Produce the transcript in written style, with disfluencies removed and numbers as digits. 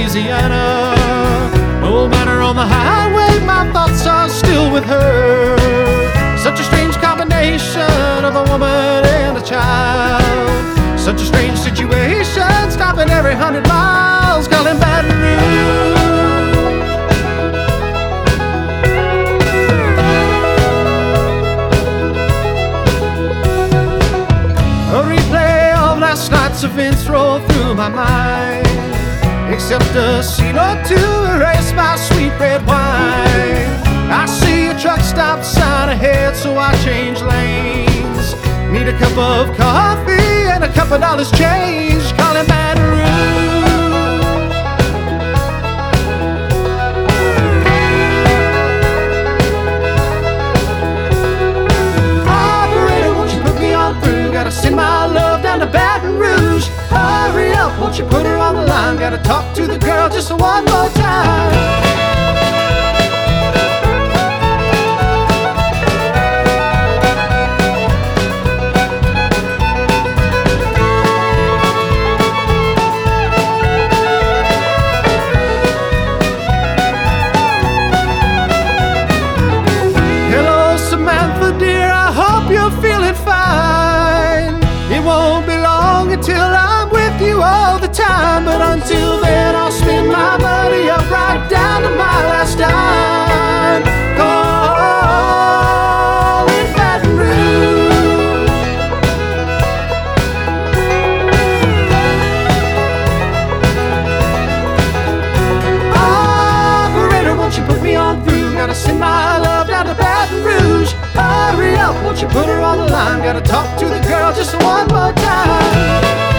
Louisiana. No matter on the highway, my thoughts are still with her. Such a strange combination of a woman and a child. Such a strange situation, stopping every 100 miles, calling Baton Rouge. A replay of last night's events roll through my mind, except a scene or two erase my sweet red wine. I see a truck stop sign ahead, so I change lanes. Need a cup of coffee and a couple dollars change, calling Baton Rouge. Operator, won't you put me on through? Gotta send my love down to Baton Rouge. Hurry up, won't you put her on the line? Gotta talk to the girl just one more time. Hello, Samantha dear, I hope you're feeling fine. It won't be long until I'm with you all the time, but until then I'll spend my money up right down to my last dime. Calling Baton Rouge. Operator, won't you put me on through? Gotta send my love down to Baton Rouge. Hurry up, won't you put her on the line? Gotta talk to the girl just one more time.